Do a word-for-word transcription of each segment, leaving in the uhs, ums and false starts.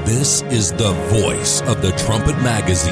This is the voice of the Trumpet Magazine.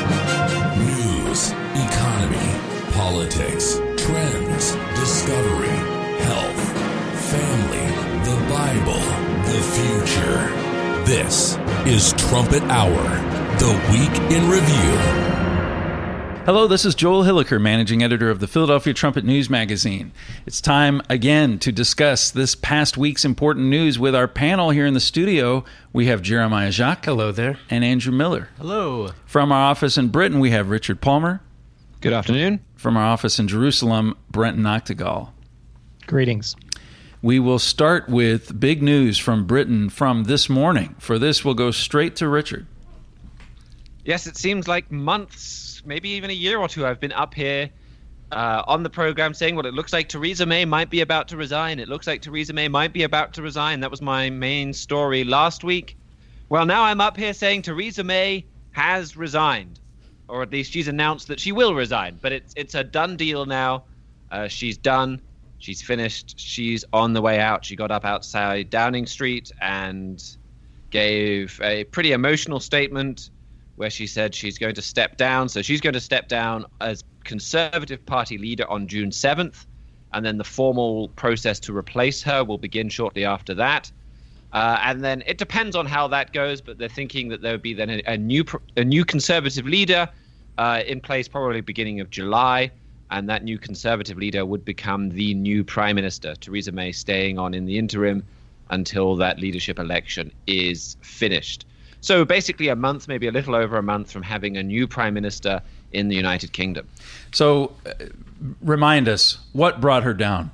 News, economy, politics, trends, discovery, health, family, the Bible, the future. This is Trumpet Hour, the Week in Review. Hello, this is Joel Hilliker, managing editor of the Philadelphia Trumpet News Magazine. It's time again to discuss this past week's important news with our panel here in the studio. We have Jeremiah Jacques. Hello there. And Andrew Miller. Hello. From our office in Britain, we have Richard Palmer. Good afternoon. From our office in Jerusalem, Brenton Noctegal. Greetings. We will start with big news from Britain from this morning. For this, we'll go straight to Richard. Yes, it seems like months, maybe even a year or two, I've been up here uh, on the program saying, well, it looks like Theresa May might be about to resign. It looks like Theresa May might be about to resign. That was my main story last week. Well, now I'm up here saying Theresa May has resigned, or at least she's announced that she will resign. But it's it's a done deal now. Uh, she's done. She's finished. She's on the way out. She got up outside Downing Street and gave a pretty emotional statement where she said she's going to step down. So she's going to step down as Conservative Party leader on June seventh, and then the formal process to replace her will begin shortly after that. Uh, and then it depends on how that goes, but they're thinking that there would be then a, a new a new Conservative leader uh, in place probably beginning of July, and that new Conservative leader would become the new Prime Minister, Theresa May staying on in the interim until that leadership election is finished. So basically a month, maybe a little over a month from having a new prime minister in the United Kingdom. So uh, remind us, what brought her down?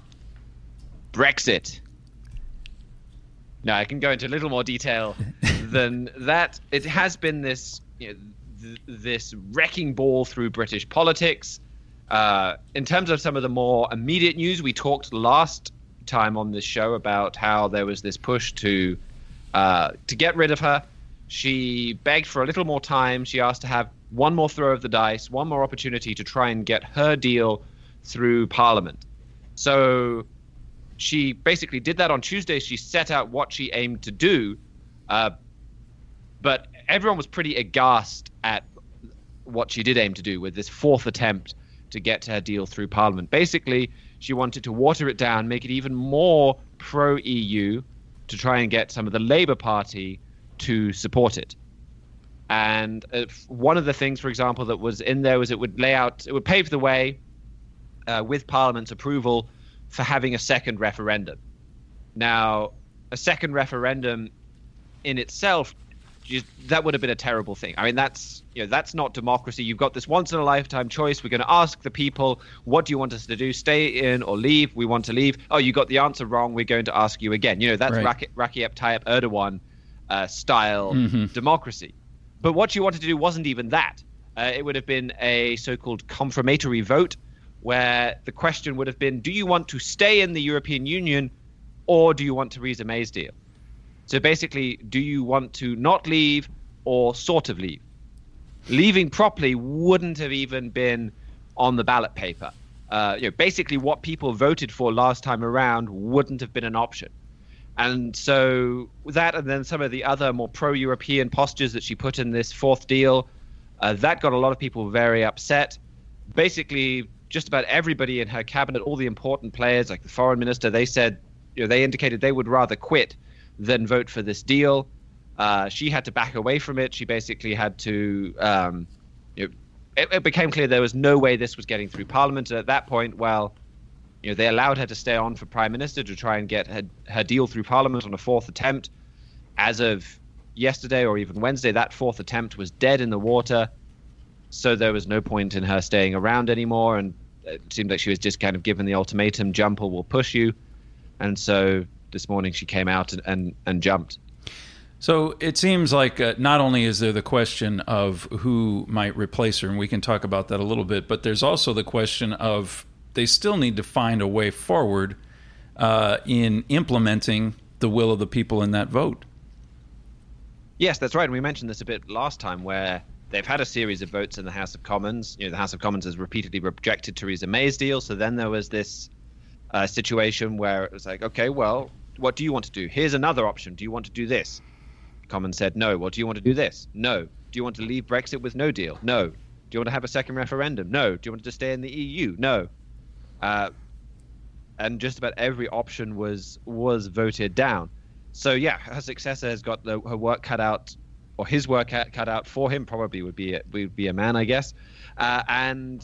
Brexit. Now, I can go into a little more detail than that. It has been this, you know, th- this wrecking ball through British politics. Uh, in terms of some of the more immediate news, we talked last time on this show about how there was this push to uh, to get rid of her. She begged for a little more time. She asked to have one more throw of the dice, one more opportunity to try and get her deal through Parliament. So she basically did that on Tuesday. She set out what she aimed to do, uh, but everyone was pretty aghast at what she did aim to do with this fourth attempt to get her deal through Parliament. Basically, she wanted to water it down, make it even more pro-E U to try and get some of the Labour Party to support it. And uh, one of the things, for example, that was in there was it would lay out, it would pave the way uh, with Parliament's approval for having a second referendum. Now, a second referendum in itself, just, that would have been a terrible thing. I mean, that's you know that's not democracy. You've got this once in a lifetime choice. We're going to ask the people, what do you want us to do? Stay in or leave? We want to leave. Oh, you got the answer wrong. We're going to ask you again. You know, that's right. Recep Tayyip Erdogan Uh, style mm-hmm. democracy. But what you wanted to do wasn't even that. Uh, it would have been a so-called confirmatory vote where the question would have been, do you want to stay in the European Union or do you want Theresa May's deal? So basically, do you want to not leave or sort of leave? Leaving properly wouldn't have even been on the ballot paper. Uh, you know, basically what people voted for last time around wouldn't have been an option. And so that, and then some of the other more pro-European postures that she put in this fourth deal, uh, that got a lot of people very upset. Basically, just about everybody in her cabinet, all the important players, like the foreign minister, they said, you know, they indicated they would rather quit than vote for this deal. Uh, she had to back away from it. She basically had to, um, you know, it, it became clear there was no way this was getting through Parliament. And at that point, well, you know, they allowed her to stay on for Prime Minister to try and get her, her deal through Parliament on a fourth attempt. As of yesterday or even Wednesday, that fourth attempt was dead in the water. So there was no point in her staying around anymore. And it seemed like she was just kind of given the ultimatum, jump or we'll push you. And so this morning she came out and, and, and jumped. So it seems like uh, not only is there the question of who might replace her, and we can talk about that a little bit, but there's also the question of they still need to find a way forward uh, in implementing the will of the people in that vote. Yes, that's right. And we mentioned this a bit last time where they've had a series of votes in the House of Commons. You know, the House of Commons has repeatedly rejected Theresa May's deal. So then there was this uh, situation where it was like, okay, well, what do you want to do? Here's another option. Do you want to do this? come and said no. Well, do you want to do this? No. Do you want to leave Brexit with no deal? No. Do you want to have a second referendum? No. Do you want to stay in the E U? No. Uh, and just about every option was was voted down. So yeah, her successor has got the, her work cut out, or his work cut out for him. Probably would be a, would be a man, I guess. Uh, and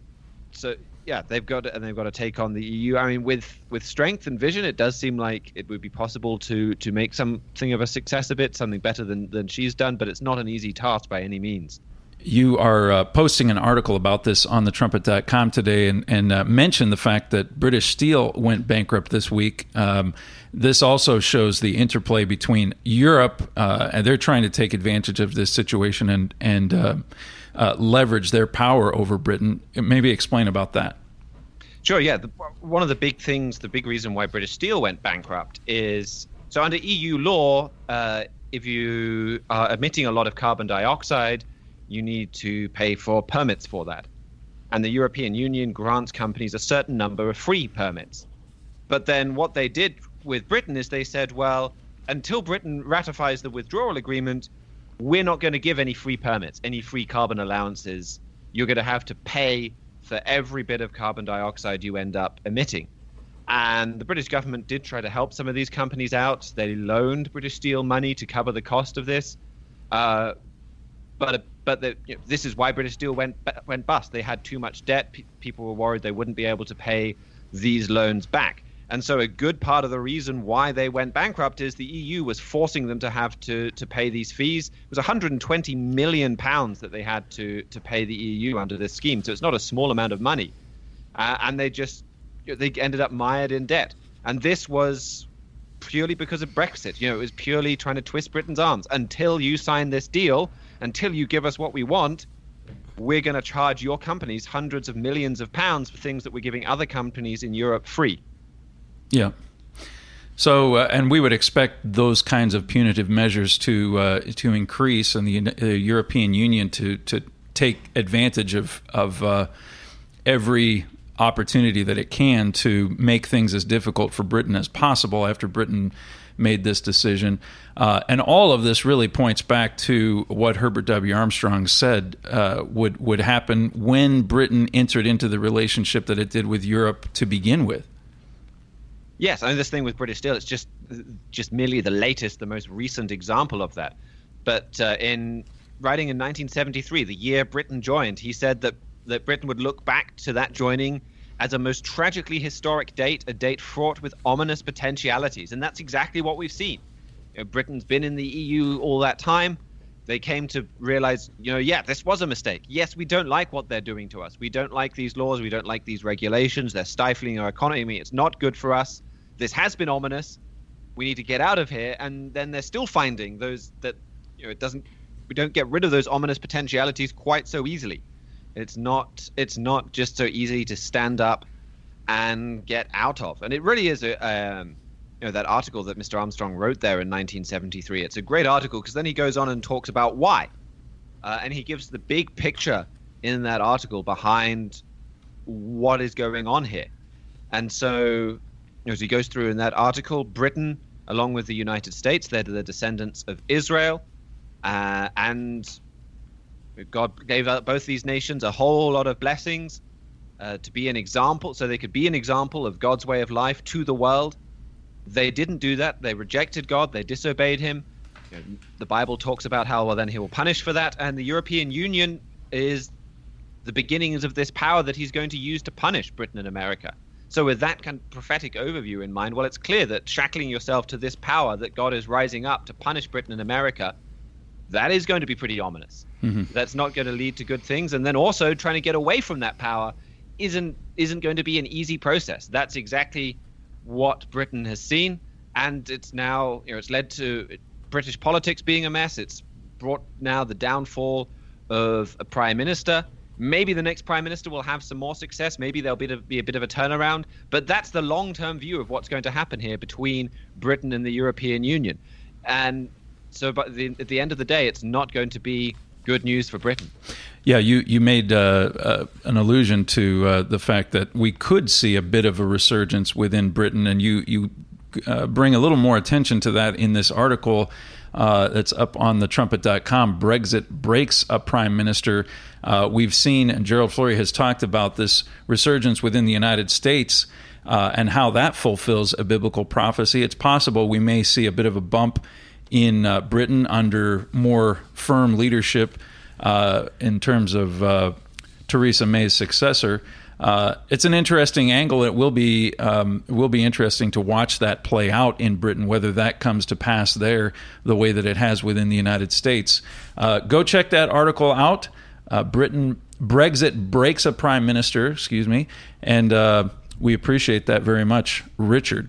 so yeah, they've got and they've got to take on the E U. I mean, with with strength and vision, it does seem like it would be possible to to make something of a success of it, something better than than she's done. But it's not an easy task by any means. You are uh, posting an article about this on the trumpet dot com today, and, and uh, mentioned the fact that British Steel went bankrupt this week. Um, this also shows the interplay between Europe, uh, and they're trying to take advantage of this situation and and uh, uh, leverage their power over Britain. Maybe explain about that. Sure, yeah. The, one of the big things, the big reason why British Steel went bankrupt is, so under E U law, uh, if you are emitting a lot of carbon dioxide, you need to pay for permits for that. And the European Union grants companies a certain number of free permits. But then what they did with Britain is they said, well, until Britain ratifies the withdrawal agreement, we're not going to give any free permits, any free carbon allowances. You're going to have to pay for every bit of carbon dioxide you end up emitting. And the British government did try to help some of these companies out. They loaned British Steel money to cover the cost of this. Uh, But but the, you know, this is why British Steel went went bust. They had too much debt. P- people were worried they wouldn't be able to pay these loans back. And so a good part of the reason why they went bankrupt is the E U was forcing them to have to to pay these fees. It was one hundred twenty million pounds that they had to to pay the E U under this scheme. So it's not a small amount of money. Uh, and they just you know, they ended up mired in debt. And this was purely because of Brexit. You know, it was purely trying to twist Britain's arms. Until you sign this deal, until you give us what we want, we're going to charge your companies hundreds of millions of pounds for things that we're giving other companies in Europe free. Yeah. So, uh, and we would expect those kinds of punitive measures to uh, to increase, and the uh, European Union to to take advantage of of uh, every opportunity that it can to make things as difficult for Britain as possible after Britain made this decision. Uh, and all of this really points back to what Herbert W. Armstrong said uh, would would happen when Britain entered into the relationship that it did with Europe to begin with. Yes, I mean, this thing with British Steel, it's just just merely the latest, the most recent example of that. But uh, in writing in nineteen seventy-three, the year Britain joined, he said that, that Britain would look back to that joining as a most tragically historic date, a date fraught with ominous potentialities. And that's exactly what we've seen. You know, Britain's been in the E U all that time. They came to realize, you know, yeah, this was a mistake. Yes, we don't like what they're doing to us. We don't like these laws. We don't like these regulations. They're stifling our economy. It's not good for us. This has been ominous. We need to get out of here. And then they're still finding those that, you know, it doesn't, we don't get rid of those ominous potentialities quite so easily. It's not, it's not just so easy to stand up and get out of. And it really is a, um, you know, that article that Mister Armstrong wrote there in nineteen seventy-three. It's a great article because then he goes on and talks about why. Uh, and he gives the big picture in that article behind what is going on here. And so, you know, as he goes through in that article, Britain, along with the United States, they're the descendants of Israel. Uh, and God gave both these nations a whole lot of blessings uh, to be an example, so they could be an example of God's way of life to the world. They didn't do that. They rejected God. They disobeyed him. You know, the Bible talks about how, well, then he will punish for that. And the European Union is the beginnings of this power that he's going to use to punish Britain and America. So with that kind of prophetic overview in mind, well, it's clear that shackling yourself to this power that God is rising up to punish Britain and America, that is going to be pretty ominous. Mm-hmm. That's not going to lead to good things. And then also trying to get away from that power isn't isn't going to be an easy process. That's exactly what Britain has seen. And it's now, you know, it's led to British politics being a mess. It's brought now the downfall of a prime minister. Maybe the next prime minister will have some more success. Maybe there'll be, be a bit of a turnaround. But that's the long-term view of what's going to happen here between Britain and the European Union. And so but the, at the end of the day, it's not going to be good news for Britain. Yeah, you, you made uh, uh, an allusion to uh, the fact that we could see a bit of a resurgence within Britain, and you, you uh, bring a little more attention to that in this article. uh, that's up on the trumpet dot com. Brexit breaks a prime minister. Uh, we've seen, and Gerald Flurry has talked about this resurgence within the United States uh, and how that fulfills a biblical prophecy. It's possible we may see a bit of a bump in uh, Britain under more firm leadership uh, in terms of uh, Theresa May's successor. Uh, it's an interesting angle. It will be um, it will be interesting to watch that play out in Britain, whether that comes to pass there the way that it has within the United States. Uh, go check that article out. Uh, Britain Brexit breaks a prime minister. Excuse me, and uh, we appreciate that very much, Richard.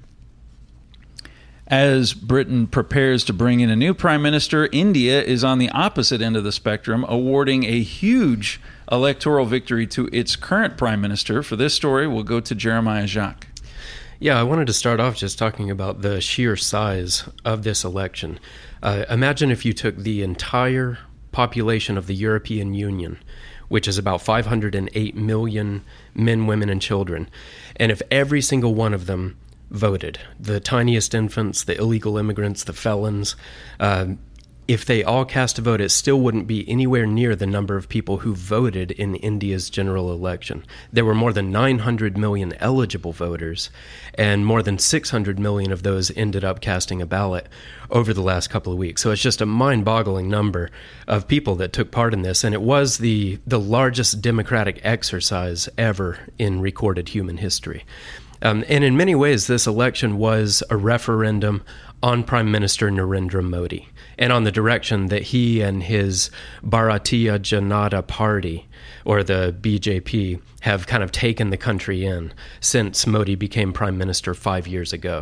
As Britain prepares to bring in a new prime minister, India is on the opposite end of the spectrum, awarding a huge electoral victory to its current prime minister. For this story, we'll go to Jeremiah Jacques. Yeah, I wanted to start off just talking about the sheer size of this election. Uh, imagine if you took the entire population of the European Union, which is about five hundred eight million men, women, and children, and if every single one of them voted, the tiniest infants, the illegal immigrants, the felons, uh, if they all cast a vote, it still wouldn't be anywhere near the number of people who voted in India's general election. There were more than nine hundred million eligible voters, and more than six hundred million of those ended up casting a ballot over the last couple of weeks. So it's just a mind-boggling number of people that took part in this, and it was the, the largest democratic exercise ever in recorded human history. Um, and in many ways, this election was a referendum on Prime Minister Narendra Modi and on the direction that he and his Bharatiya Janata Party, or the B J P, have kind of taken the country in since Modi became Prime Minister five years ago.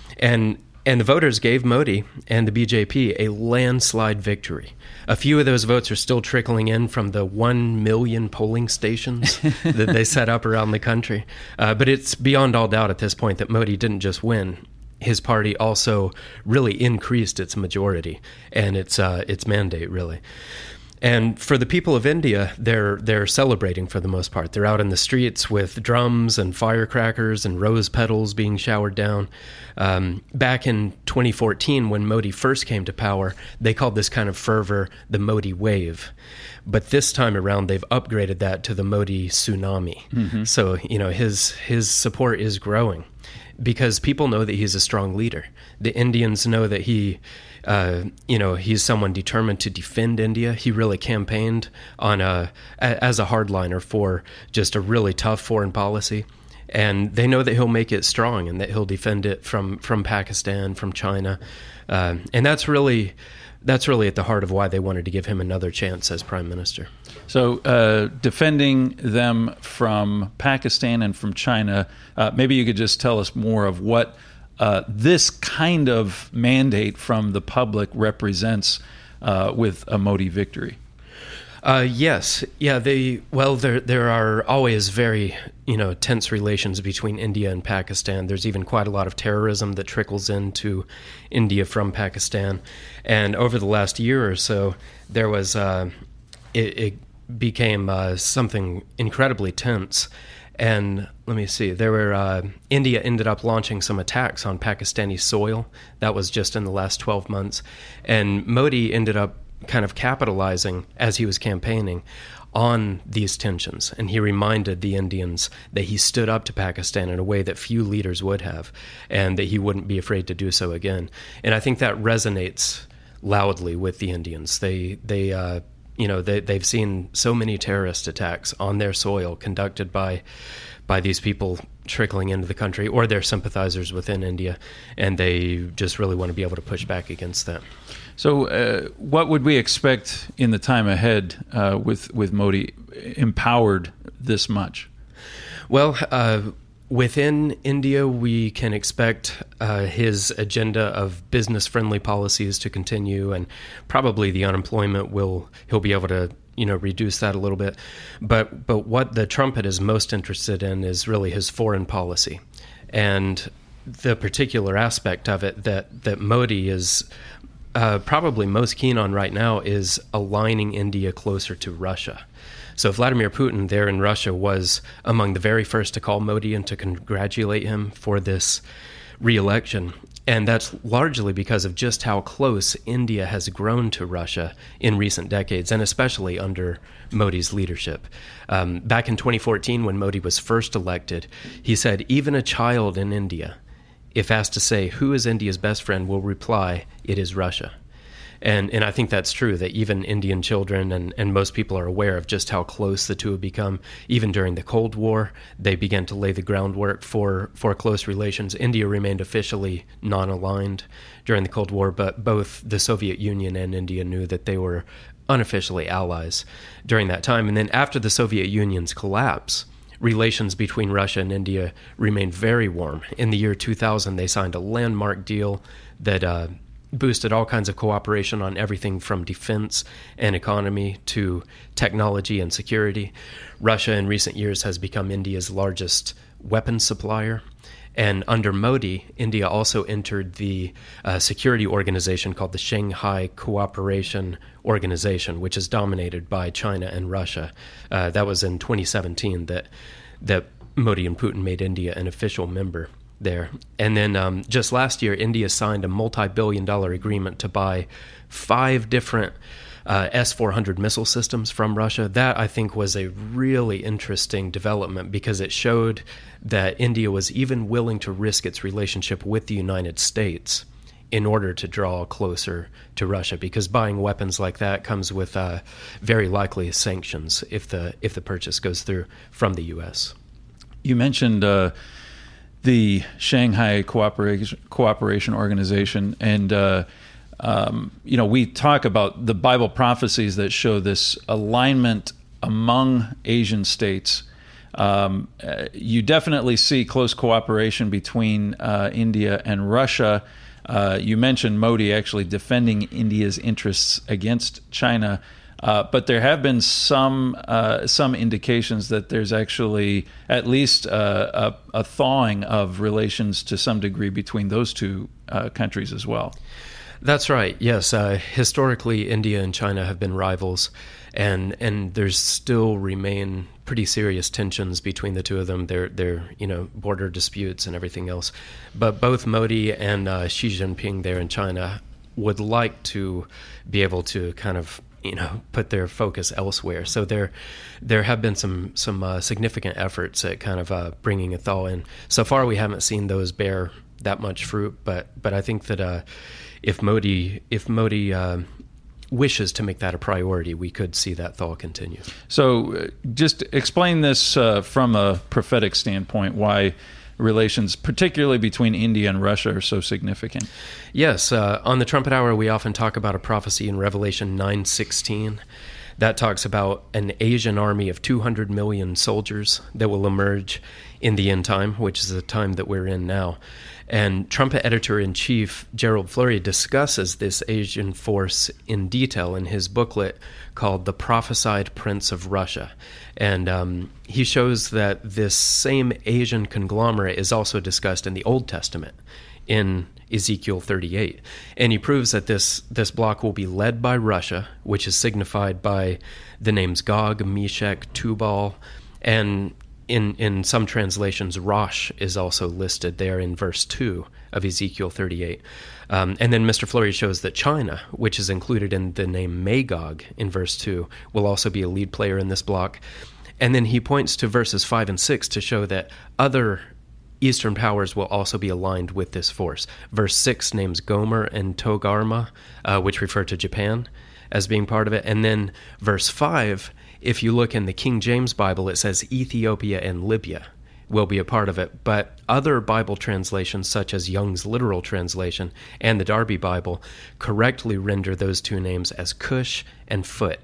And And the voters gave Modi and the B J P a landslide victory. A few of those votes are still trickling in from the one million polling stations that they set up around the country. Uh, but it's beyond all doubt at this point that Modi didn't just win. His party also really increased its majority and its uh, its mandate, really. And for the people of India, they're they're celebrating for the most part. They're out in the streets with drums and firecrackers and rose petals being showered down. Um, back in twenty fourteen, when Modi first came to power, they called this kind of fervor the Modi wave. But this time around, they've upgraded that to the Modi tsunami. Mm-hmm. So, you know, his his support is growing because people know that he's a strong leader. The Indians know that he... Uh, you know, he's someone determined to defend India. He really campaigned on a, as a hardliner for just a really tough foreign policy. And they know that he'll make it strong and that he'll defend it from, from Pakistan, from China. Uh, and that's really that's really at the heart of why they wanted to give him another chance as prime minister. So uh, defending them from Pakistan and from China, uh, maybe you could just tell us more of what Uh, this kind of mandate from the public represents uh, with a Modi victory. Uh, yes, yeah. They well, there there are always very you know tense relations between India and Pakistan. There's even quite a lot of terrorism that trickles into India from Pakistan, and over the last year or so, there was uh, it, it became uh, something incredibly tense. And let me see, there were uh, India ended up launching some attacks on Pakistani soil. That was just in the last twelve months. And Modi ended up kind of capitalizing, as he was campaigning, on these tensions. And he reminded the Indians that he stood up to Pakistan in a way that few leaders would have, and that he wouldn't be afraid to do so again. And I think that resonates loudly with the Indians. They, they, uh, You know, they, they've seen so many terrorist attacks on their soil conducted by by these people trickling into the country or their sympathizers within India, and they just really want to be able to push back against that. So uh, what would we expect in the time ahead uh, with, with Modi empowered this much? Well, uh, within India, we can expect uh, his agenda of business-friendly policies to continue, and probably the unemployment will he'll be able to you know reduce that a little bit. But but what the trumpet is most interested in is really his foreign policy, and the particular aspect of it that that Modi is uh, probably most keen on right now is aligning India closer to Russia. So Vladimir Putin there in Russia was among the very first to call Modi and to congratulate him for this re-election. And that's largely because of just how close India has grown to Russia in recent decades, and especially under Modi's leadership. Um, back in twenty fourteen, when Modi was first elected, he said, even a child in India, if asked to say, who is India's best friend, will reply, it is Russia. And and I think that's true, that even Indian children and, and most people are aware of just how close the two have become. Even during the Cold War, they began to lay the groundwork for, for close relations. India remained officially non-aligned during the Cold War, but both the Soviet Union and India knew that they were unofficially allies during that time. And then after the Soviet Union's collapse, relations between Russia and India remained very warm. In the year two thousand, they signed a landmark deal that uh, boosted all kinds of cooperation on everything from defense and economy to technology and security. Russia in recent years has become India's largest weapons supplier. And under Modi, India also entered the uh, security organization called the Shanghai Cooperation Organization, which is dominated by China and Russia. Uh, that was in twenty seventeen that that Modi and Putin made India an official member there. And then um, just last year, India signed a multi-billion dollar agreement to buy five different uh, S four hundred missile systems from Russia. That, I think, was a really interesting development because it showed that India was even willing to risk its relationship with the United States in order to draw closer to Russia, because buying weapons like that comes with uh, very likely sanctions if the if the purchase goes through from the U S. You mentioned uh, the Shanghai Cooperation Cooperation Organization, and uh, um, you know, we talk about the Bible prophecies that show this alignment among Asian states. Um, uh, you definitely see close cooperation between uh, India and Russia. Uh, you mentioned Modi actually defending India's interests against China, uh, but there have been some uh, some indications that there's actually at least uh, a, a thawing of relations to some degree between those two uh, countries as well. That's right. Yes, uh, historically, India and China have been rivals, and and there's still remain pretty serious tensions between the two of them. They're they're you know border disputes and everything else. But both Modi and uh, Xi Jinping there in China would like to be able to kind of you know put their focus elsewhere. So there there have been some some uh, significant efforts at kind of uh, bringing a thaw in. So far, we haven't seen those bear that much fruit. But but I think that uh, if Modi if Modi uh, wishes to make that a priority, we could see that thaw continue. So uh, just explain this uh, from a prophetic standpoint, why relations, particularly between India and Russia, are so significant. Yes, uh, on the Trumpet Hour, we often talk about a prophecy in Revelation nine sixteen. That talks about an Asian army of two hundred million soldiers that will emerge in the end time, which is the time that we're in now. And Trumpet Editor-in-Chief Gerald Flurry discusses this Asian force in detail in his booklet called The Prophesied Prince of Russia. And um, he shows that this same Asian conglomerate is also discussed in the Old Testament, in Ezekiel thirty-eight. And he proves that this, this bloc will be led by Russia, which is signified by the names Gog, Meshech, Tubal, and In in some translations, Rosh is also listed there in verse two of Ezekiel thirty-eight. Um, and then Mister Flurry shows that China, which is included in the name Magog in verse two, will also be a lead player in this block. And then he points to verses five and six to show that other Eastern powers will also be aligned with this force. Verse six names Gomer and Togarma, uh, which refer to Japan, as being part of it. And then verse five, if you look in the King James Bible, it says Ethiopia and Libya will be a part of it. But other Bible translations, such as Young's literal translation and the Darby Bible, correctly render those two names as Cush and Phut.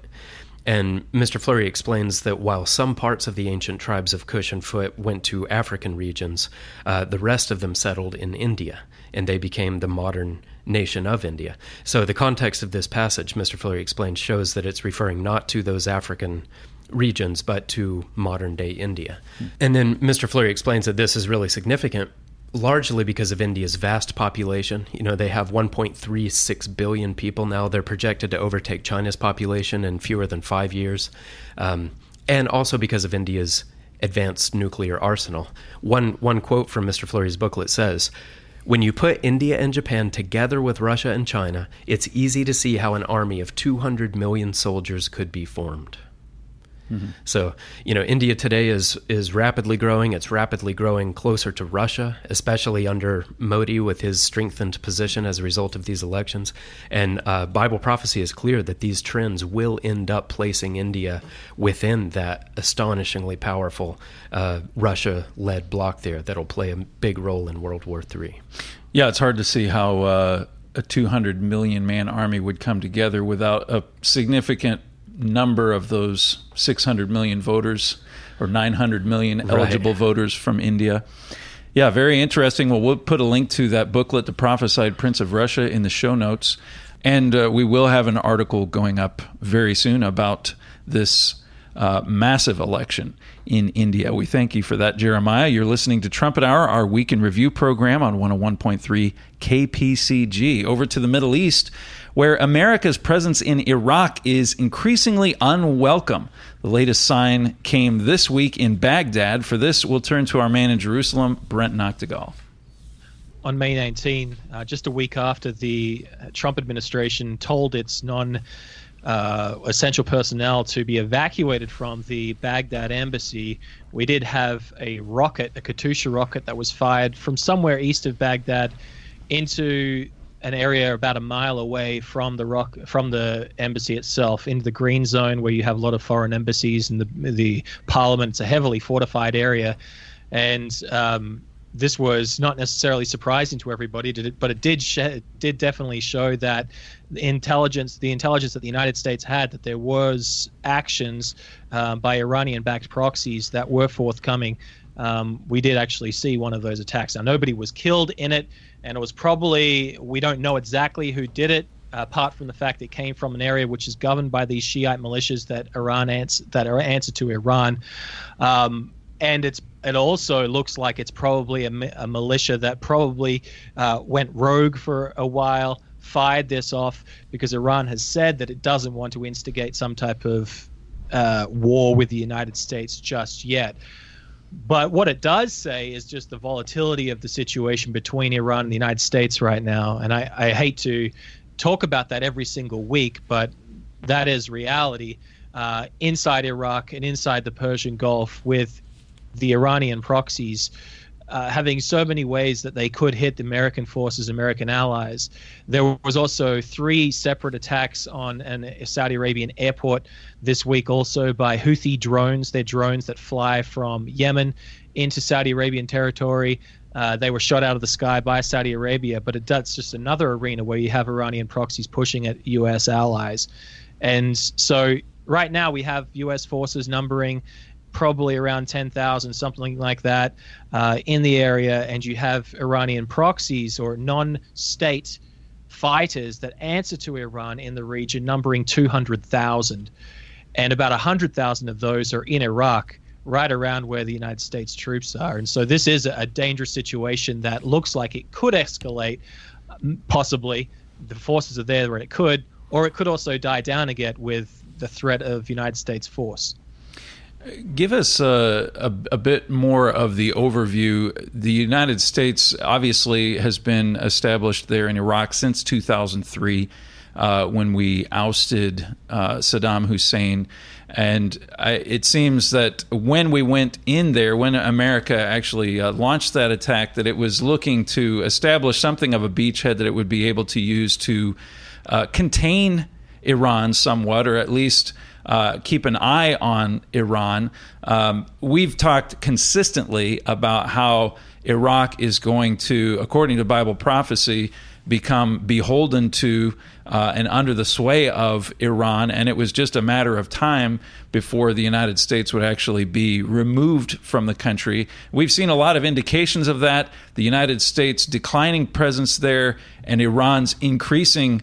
And Mister Flurry explains that while some parts of the ancient tribes of Cush and Phut went to African regions, uh, the rest of them settled in India, and they became the modern nation of India. So the context of this passage, Mister Flurry explains, shows that it's referring not to those African regions, but to modern-day India. Mm. And then Mister Flurry explains that this is really significant, largely because of India's vast population. You know, they have one point three six billion people now. They're projected to overtake China's population in fewer than five years. Um, and also because of India's advanced nuclear arsenal. One one quote from Mister Flurry's booklet says, When you put India and Japan together with Russia and China, it's easy to see how an army of two hundred million soldiers could be formed. Mm-hmm. So, you know, India today is is rapidly growing. It's rapidly growing closer to Russia, especially under Modi with his strengthened position as a result of these elections. And uh, Bible prophecy is clear that these trends will end up placing India within that astonishingly powerful uh, Russia-led bloc there that'll play a big role in World War Three. Yeah, it's hard to see how uh, a two hundred million man army would come together without a significant number of those six hundred million voters or nine hundred million eligible right. voters from India. Yeah, very interesting. Well, we'll put a link to that booklet, The Prophesied Prince of Russia, in the show notes. And uh, we will have an article going up very soon about this uh, massive election in India. We thank you for that, Jeremiah. You're listening to Trumpet Hour, our week in review program on one oh one point three K P C G. Over to the Middle East, where America's presence in Iraq is increasingly unwelcome. The latest sign came this week in Baghdad. For this, we'll turn to our man in Jerusalem, Brent Noctegal. On May nineteenth, uh, just a week after the Trump administration told its non uh, essential personnel to be evacuated from the Baghdad embassy, we did have a rocket, a Katyusha rocket that was fired from somewhere east of Baghdad into an area about a mile away from the rock from the embassy itself, into the green zone where you have a lot of foreign embassies and the the parliament. It's a heavily fortified area, and um, this was not necessarily surprising to everybody, did it, but it did sh- it did definitely show that the intelligence, the intelligence that the United States had, that there was actions um, by Iranian-backed proxies that were forthcoming. Um, we did actually see one of those attacks. Now, nobody was killed in it, and it was probably, we don't know exactly who did it, apart from the fact it came from an area which is governed by these Shiite militias that Iran ans- that are answer to Iran. Um, and it's it also looks like it's probably a, a militia that probably uh, went rogue for a while, fired this off because Iran has said that it doesn't want to instigate some type of uh, war with the United States just yet. But what it does say is just the volatility of the situation between Iran and the United States right now. And I, I hate to talk about that every single week, but that is reality uh, inside Iraq and inside the Persian Gulf, with the Iranian proxies uh, having so many ways that they could hit the American forces, American allies. There was also three separate attacks on an, a Saudi Arabian airport this week also by Houthi drones. They're drones that fly from Yemen into Saudi Arabian territory. Uh, they were shot out of the sky by Saudi Arabia, but it, that's just another arena where you have Iranian proxies pushing at U S allies. And so right now we have U S forces numbering probably around ten thousand, something like that, uh, in the area, and you have Iranian proxies or non-state fighters that answer to Iran in the region numbering two hundred thousand. And about one hundred thousand of those are in Iraq, right around where the United States troops are. And so this is a dangerous situation that looks like it could escalate, possibly. The forces are there where it could, or it could also die down again with the threat of United States force. Give us a, a, a bit more of the overview. The United States obviously has been established there in Iraq since two thousand three, uh, when we ousted uh, Saddam Hussein. And I, it seems that when we went in there, when America actually uh, launched that attack, that it was looking to establish something of a beachhead that it would be able to use to uh, contain Iran somewhat, or at least Uh, keep an eye on Iran. Um, we've talked consistently about how Iraq is going to, according to Bible prophecy, become beholden to uh, and under the sway of Iran, and it was just a matter of time before the United States would actually be removed from the country. We've seen a lot of indications of that, the United States declining presence there and Iran's increasing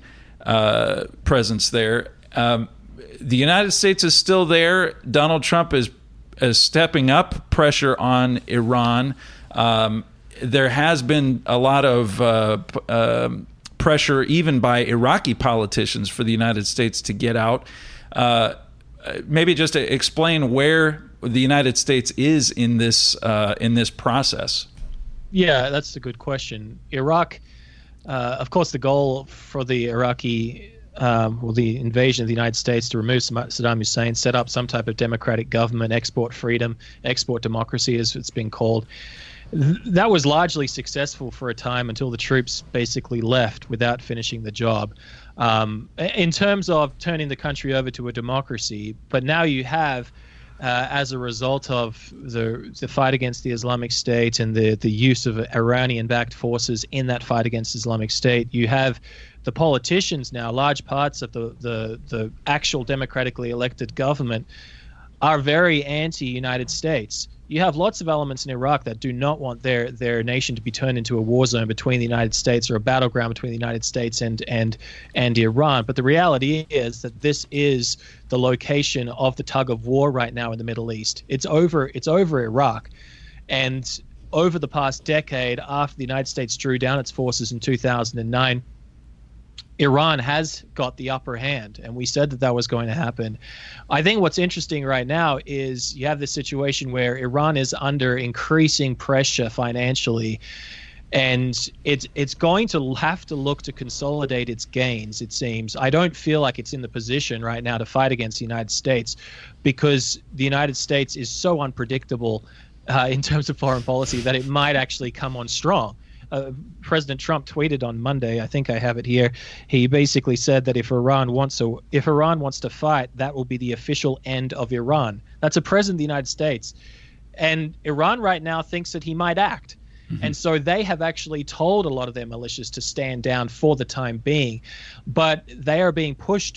uh, presence there. Um, The United States is still there. Donald Trump is, is stepping up pressure on Iran. Um, there has been a lot of uh, uh, pressure, even by Iraqi politicians, for the United States to get out. Uh, maybe just to explain where the United States is in this uh, in this process. Yeah, that's a good question. Iraq, uh, of course, the goal for the Iraqi, um, well, the invasion of the United States to remove Saddam Hussein, set up some type of democratic government, export freedom, export democracy, as it's been called. That was largely successful for a time until the troops basically left without finishing the job. Um, in terms of turning the country over to a democracy, but now you have, uh, as a result of the the fight against the Islamic State and the, the use of Iranian-backed forces in that fight against Islamic State, you have the politicians now, large parts of the, the, the actual democratically elected government are very anti-United States. You have lots of elements in Iraq that do not want their their nation to be turned into a war zone between the United States or a battleground between the United States and and and Iran. But the reality is that this is the location of the tug of war right now in the Middle East. It's over it's over Iraq. And over the past decade, after the United States drew down its forces in two thousand nine, Iran has got the upper hand, and we said that that was going to happen. I think what's interesting right now is you have this situation where Iran is under increasing pressure financially, and it's it's going to have to look to consolidate its gains, it seems. I don't feel like it's in the position right now to fight against the United States because the United States is so unpredictable uh, in terms of foreign policy that it might actually come on strong. Uh, President Trump tweeted on Monday, I think I have it here. He basically said that if Iran wants to, if Iran wants to fight, that will be the official end of Iran. That's a president of the United States, and Iran right now thinks that he might act, mm-hmm. and so they have actually told a lot of their militias to stand down for the time being, but they are being pushed,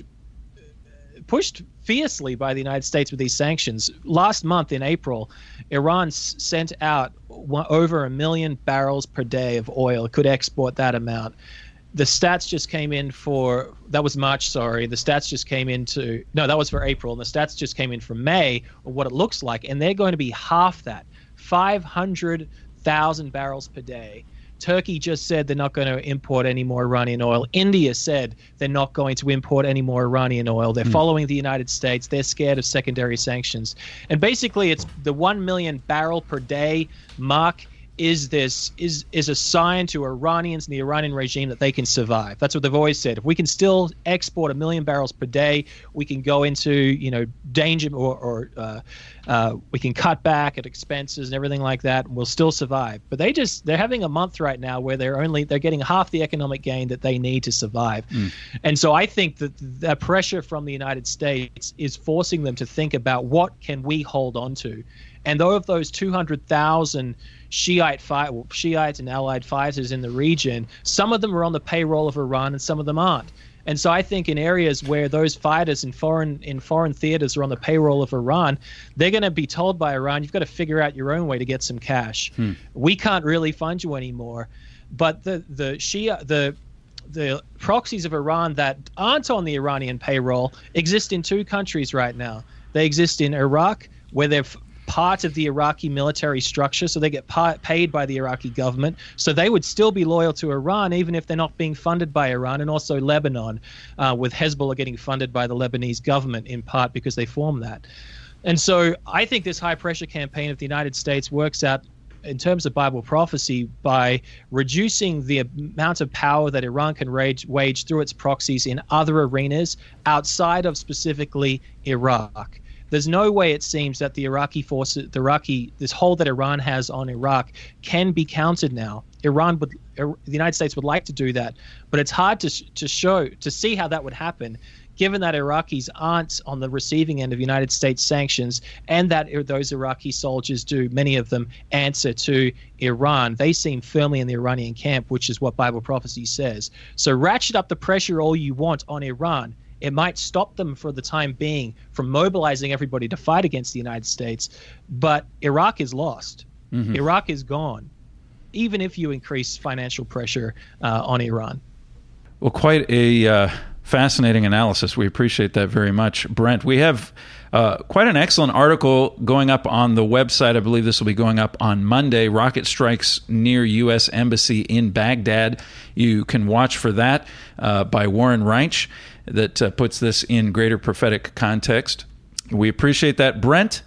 pushed fiercely by the United States with these sanctions. Last month in April, Iran s- sent out one, over a million barrels per day of oil. It could export that amount. The stats just came in for, that was March, sorry. The stats just came into, no, that was for April. And the stats just came in for May, or what it looks like. And they're going to be half that, five hundred thousand barrels per day. Turkey just said they're not going to import any more Iranian oil. India said they're not going to import any more Iranian oil. They're mm. following the United States. They're scared of secondary sanctions. And basically, it's the one million barrel per day mark is this is is a sign to Iranians and the Iranian regime that they can survive. That's what they've always said. If we can still export a million barrels per day, we can go into, you know, danger, or, or uh, uh, we can cut back at expenses and everything like that, and we'll still survive. But they just they're having a month right now where they're only they're getting half the economic gain that they need to survive. Mm. And so I think that the pressure from the United States is forcing them to think about what can we hold on to. And though of those two hundred thousand Shiite fight, well, Shiites and allied fighters in the region, some of them are on the payroll of Iran and some of them aren't. And so I think in areas where those fighters in foreign in foreign theaters are on the payroll of Iran, they're going to be told by Iran, you've got to figure out your own way to get some cash. Hmm. We can't really fund you anymore. But the the Shia the the proxies of Iran that aren't on the Iranian payroll exist in two countries right now. They exist in Iraq, where they've part of the Iraqi military structure, so they get part, paid by the Iraqi government, so they would still be loyal to Iran even if they're not being funded by Iran, and also Lebanon, uh, with Hezbollah getting funded by the Lebanese government in part because they form that. And so I think this high-pressure campaign of the United States works out in terms of Bible prophecy by reducing the amount of power that Iran can wage, wage through its proxies in other arenas outside of specifically Iraq. There's no way, it seems, that the Iraqi forces, the Iraqi, this hold that Iran has on Iraq can be countered now. Iran would, the United States would like to do that, but it's hard to to show, to see how that would happen, given that Iraqis aren't on the receiving end of United States sanctions, and that those Iraqi soldiers do, many of them, answer to Iran. They seem firmly in the Iranian camp, which is what Bible prophecy says. So ratchet up the pressure all you want on Iran. It might stop them for the time being from mobilizing everybody to fight against the United States, but Iraq is lost. Mm-hmm. Iraq is gone, even if you increase financial pressure uh, on Iran. Well, quite a uh, fascinating analysis. We appreciate that very much, Brent. We have uh, quite an excellent article going up on the website. I believe this will be going up on Monday. Rocket strikes near U S Embassy in Baghdad. You can watch for that uh, by Warren Reich. That uh, puts this in greater prophetic context. We appreciate that. Brent,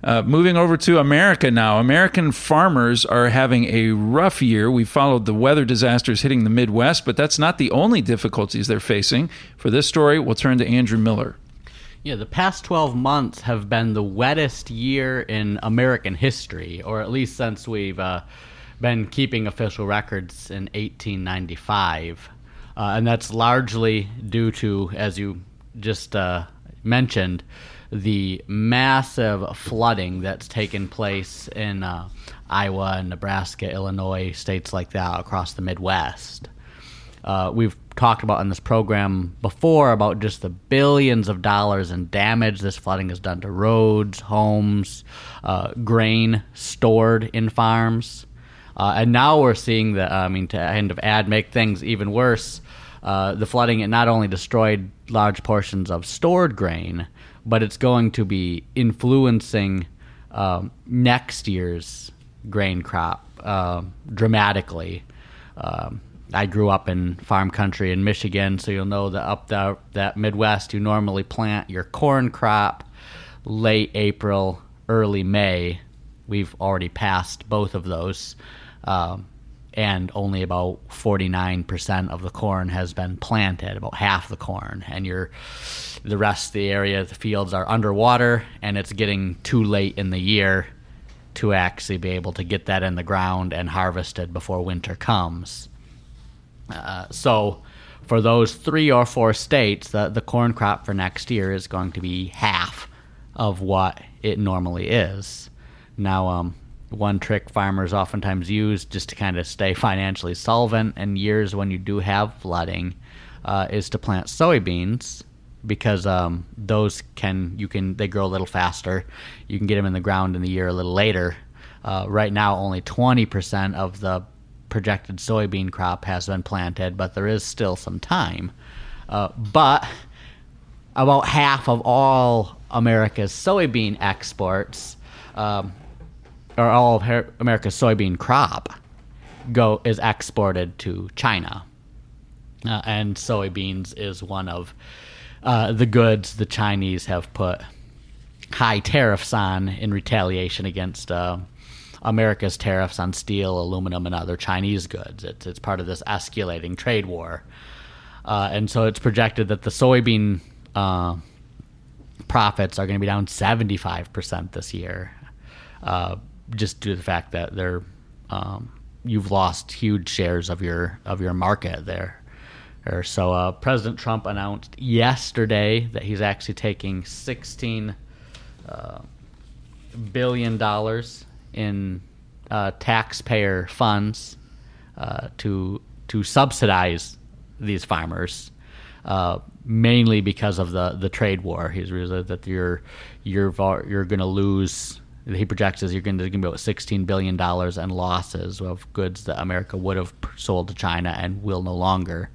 Uh, moving over to America now. American farmers are having a rough year. We followed the weather disasters hitting the Midwest, but that's not the only difficulties they're facing. For this story, we'll turn to Andrew Miller. Yeah, the past twelve months have been the wettest year in American history, or at least since we've uh, been keeping official records in eighteen ninety-five. Uh, and that's largely due to, as you just uh, mentioned, the massive flooding that's taken place in uh, Iowa and Nebraska, Illinois, states like that across the Midwest. Uh, we've talked about in this program before about just the billions of dollars in damage this flooding has done to roads, homes, uh, grain stored in farms. Uh, and now we're seeing the, I mean, to kind of add, make things even worse, uh, the flooding, it not only destroyed large portions of stored grain, but it's going to be influencing um, next year's grain crop uh, dramatically. Um, I grew up in farm country in Michigan, so you'll know that up there, that Midwest, you normally plant your corn crop late April, early May. We've already passed both of those, um, and only about forty-nine percent of the corn has been planted, about half the corn, and you're, the rest of the area, the fields are underwater, and it's getting too late in the year to actually be able to get that in the ground and harvested before winter comes. Uh, so for those three or four states, the, the corn crop for next year is going to be half of what it normally is. Now, um, one trick farmers oftentimes use just to kind of stay financially solvent in years when you do have flooding uh, is to plant soybeans, because um, those can, you can, they grow a little faster. You can get them in the ground in the year a little later. Uh, right now, only twenty percent of the projected soybean crop has been planted, but there is still some time. Uh, but about half of all America's soybean exports, um, or all of her, America's soybean crop, go is exported to China. Uh, and soybeans is one of uh, the goods the Chinese have put high tariffs on in retaliation against uh, America's tariffs on steel, aluminum, and other Chinese goods. It's, it's part of this escalating trade war. Uh, and so it's projected that the soybean uh, profits are going to be down seventy-five percent this year, uh, just due to the fact that they're um, you've lost huge shares of your of your market there. Or so uh, President Trump announced yesterday that he's actually taking sixteen uh, billion dollars in uh, taxpayer funds uh, to to subsidize these farmers, uh, mainly because of the, the trade war. He's realized that you're you're you're going to lose. He projects as you're going to be about sixteen billion dollars in losses of goods that America would have sold to China and will no longer.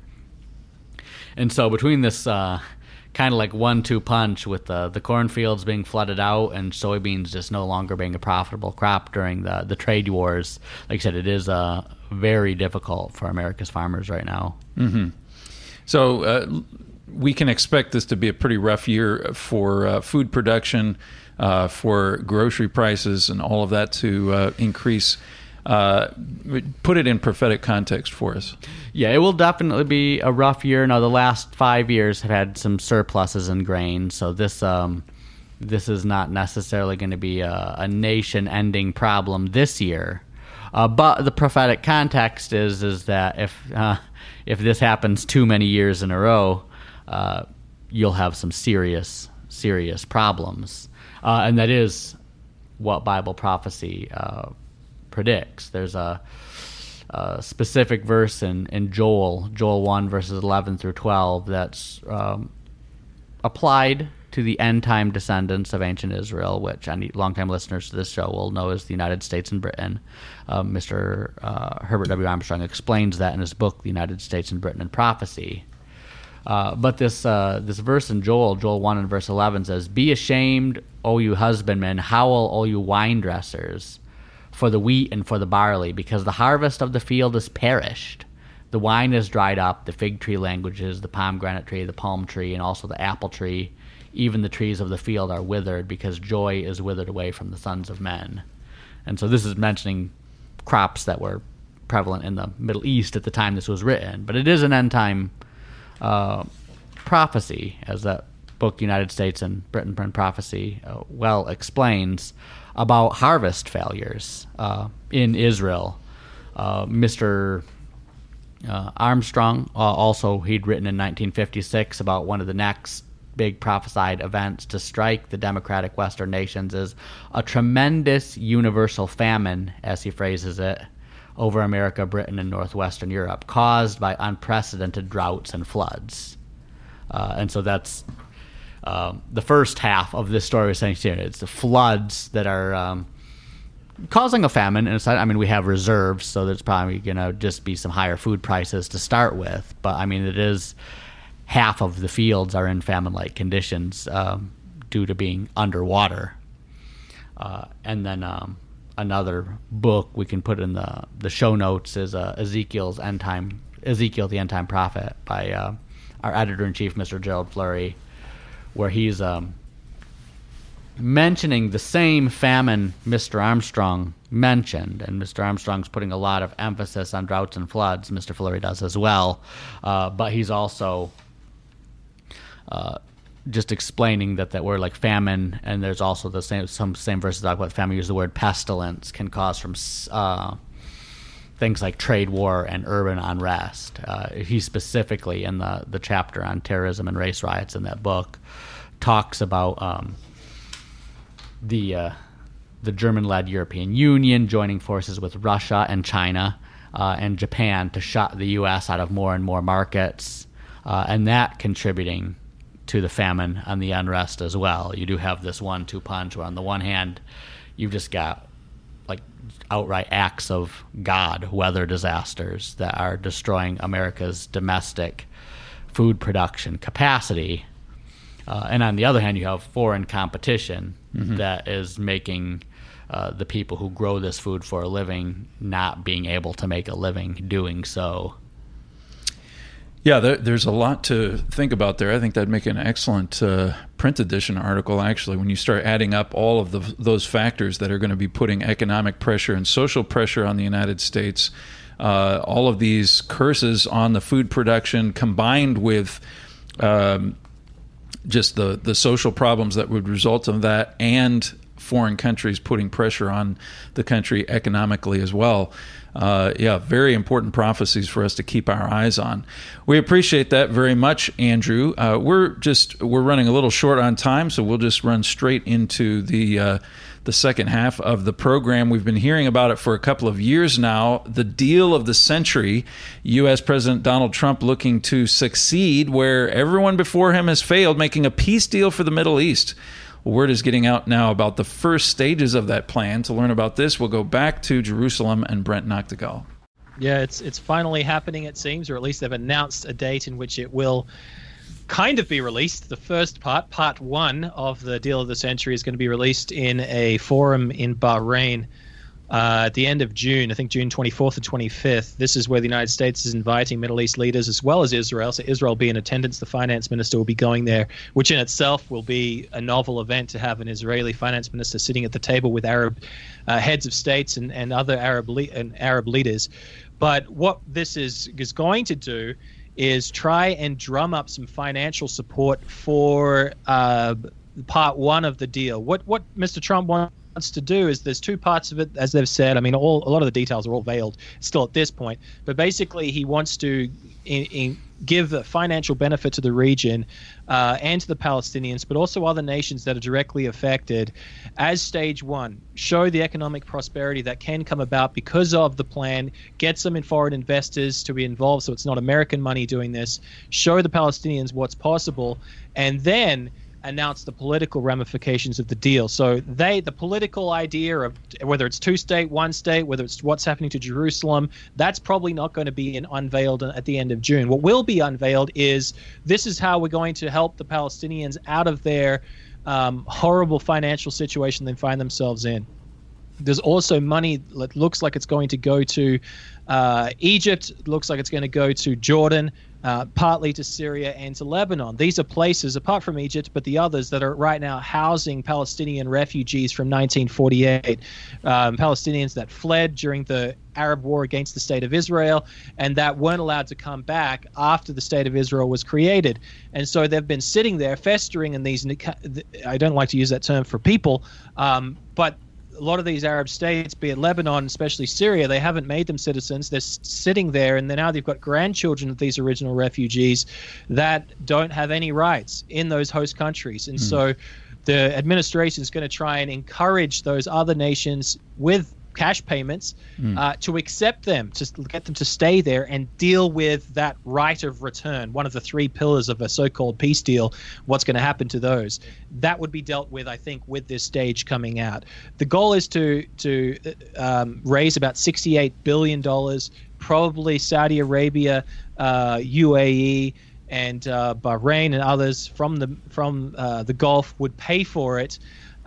And so between this uh, kind of like one two punch with the, the cornfields being flooded out and soybeans just no longer being a profitable crop during the, the trade wars, like I said, it is uh, very difficult for America's farmers right now. Mm-hmm. So uh, we can expect this to be a pretty rough year for uh, food production, uh, for grocery prices and all of that to uh, increase. Uh, put it in prophetic context for us. Yeah, it will definitely be a rough year. Now, the last five years have had some surpluses in grain, so this um, this is not necessarily going to be a, a nation-ending problem this year. Uh, but the prophetic context is is that if uh, if this happens too many years in a row, uh, you'll have some serious serious problems, uh, and that is what Bible prophecy Uh, predicts. There's a, a specific verse in, in Joel, Joel one, verses eleven through twelve, that's um, applied to the end-time descendants of ancient Israel, which any longtime listeners to this show will know as the United States and Britain. Uh, Mister Uh, Herbert W. Armstrong explains that in his book, The United States and Britain in Prophecy. Uh, but this uh, this verse in Joel, Joel one and verse eleven says, "Be ashamed, O you husbandmen, howl, O you wine dressers, for the wheat and for the barley, because the harvest of the field is perished, the wine is dried up, the fig tree languishes, the pomegranate tree, the palm tree, and also the apple tree. Even the trees of the field are withered, because joy is withered away from the sons of men. And so this is mentioning crops that were prevalent in the Middle East at the time this was written. But it is an end-time uh, prophecy, as that book, United States and Britain and Prophecy, uh, well explains, about harvest failures uh, in Israel. Uh, Mister Uh, Armstrong, uh, also he'd written in nineteen fifty-six about one of the next big prophesied events to strike the democratic Western nations is a tremendous universal famine, as he phrases it, over America, Britain, and northwestern Europe, caused by unprecedented droughts and floods. Uh, and so that's uh, the first half of this story. We're saying here, it's the floods that are um, causing a famine. And I mean, we have reserves, so there's probably going to just be some higher food prices to start with. But I mean, it is half of the fields are in famine-like conditions um, due to being underwater. Uh, and then um, another book we can put in the the show notes is uh, Ezekiel's End Time, Ezekiel the End Time Prophet by uh, our editor-in-chief, Mister Gerald Flurry, where he's um, mentioning the same famine Mister Armstrong mentioned, and Mister Armstrong's putting a lot of emphasis on droughts and floods. Mister Flurry does as well, uh, but he's also uh, just explaining that that word like famine, and there's also the same some same verses talk about famine. Use the word pestilence can cause from uh, things like trade war and urban unrest. Uh, he specifically in the the chapter on terrorism and race riots in that book talks about um, the uh, the German-led European Union joining forces with Russia and China uh, and Japan to shut the U S out of more and more markets, uh, and that contributing to the famine and the unrest as well. You do have this one two punch where on the one hand you've just got like outright acts of God, weather disasters that are destroying America's domestic food production capacity. Uh, and on the other hand, you have foreign competition mm-hmm. that is making uh, the people who grow this food for a living not being able to make a living doing so. Yeah, there, there's a lot to think about there. I think that'd make an excellent uh, print edition article, actually, when you start adding up all of the, those factors that are going to be putting economic pressure and social pressure on the United States. Uh, all of these curses on the food production combined with um, just the, the social problems that would result of that, and foreign countries putting pressure on the country economically as well. Uh, yeah, very important prophecies for us to keep our eyes on. We appreciate that very much, Andrew. Uh, we're just we're running a little short on time, so we'll just run straight into the uh, the second half of the program. We've been hearing about it for a couple of years now. The deal of the century, U S President Donald Trump looking to succeed where everyone before him has failed, making a peace deal for the Middle East. Word is getting out now about the first stages of that plan. To learn about this, we'll go back to Jerusalem and Brent Noctegal. Yeah, it's it's finally happening, it seems, or at least they've announced a date in which it will kind of be released. The first part, part one of the deal of the century, is going to be released in a forum in Bahrain uh, at the end of June, I think June twenty-fourth and twenty-fifth. This is where the United States is inviting Middle East leaders as well as Israel. So Israel will be in attendance. The finance minister will be going there, which in itself will be a novel event to have an Israeli finance minister sitting at the table with Arab uh, heads of states and, and other Arab le- and Arab leaders. But what this is is going to do is try and drum up some financial support for uh, part one of the deal. What what Mister Trump wants to do is, there's two parts of it, as they've said. I mean, all a lot of the details are all veiled still at this point. But basically, he wants to in, in give a financial benefit to the region uh, and to the Palestinians, but also other nations that are directly affected as stage one. Show the economic prosperity that can come about because of the plan. Get some in foreign investors to be involved, so it's not American money doing this. Show the Palestinians what's possible, and then announce the political ramifications of the deal. So they, the political idea of whether it's two state, one state, whether it's what's happening to Jerusalem, that's probably not going to be unveiled at the end of June. What will be unveiled is, this is how we're going to help the Palestinians out of their um, horrible financial situation they find themselves in. There's also money that looks like it's going to go to uh, Egypt, looks like it's going to go to Jordan, uh, partly to Syria and to Lebanon. These are places, apart from Egypt, but the others that are right now housing Palestinian refugees from nineteen forty-eight, um, Palestinians that fled during the Arab war against the State of Israel and that weren't allowed to come back after the State of Israel was created. And so they've been sitting there festering in these, I don't like to use that term for people, um, but a lot of these Arab states, be it Lebanon, especially Syria, they haven't made them citizens. They're s- sitting there, and then now they've got grandchildren of these original refugees that don't have any rights in those host countries. And mm. so the administration is going to try and encourage those other nations with cash payments mm. uh, to accept them, to get them to stay there and deal with that right of return, one of the three pillars of a so-called peace deal. What's going to happen to those? That would be dealt with, I think, with this stage coming out. The goal is to to um, raise about sixty-eight billion dollars, probably Saudi Arabia, uh, U A E, and uh, Bahrain and others from the from uh, the Gulf would pay for it.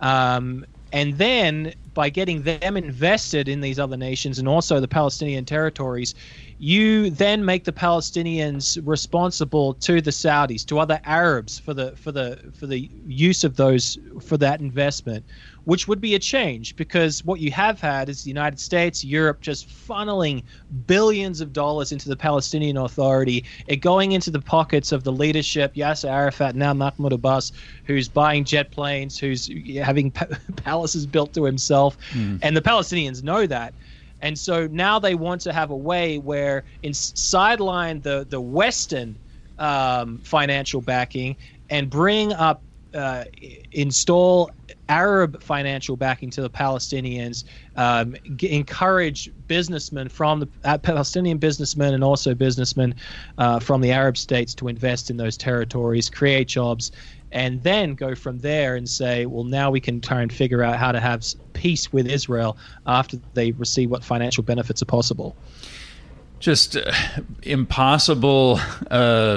Um, and then by getting them invested in these other nations and also the Palestinian territories, you then make the Palestinians responsible to the Saudis, to other Arabs for the for the for the use of those, for that investment, which would be a change, because what you have had is the United States, Europe just funneling billions of dollars into the Palestinian Authority, it going into the pockets of the leadership, Yasser Arafat, now Mahmoud Abbas, who's buying jet planes, who's having pa- palaces built to himself, mm. and the Palestinians know that. And so now they want to have a way where in sideline the the Western um, financial backing and bring up, uh, install Arab financial backing to the Palestinians, um, g- encourage businessmen from the uh, Palestinian businessmen and also businessmen uh, from the Arab states to invest in those territories, create jobs, and then go from there and say, well, now we can try and figure out how to have peace with Israel after they receive what financial benefits are possible. Just uh, impossible uh,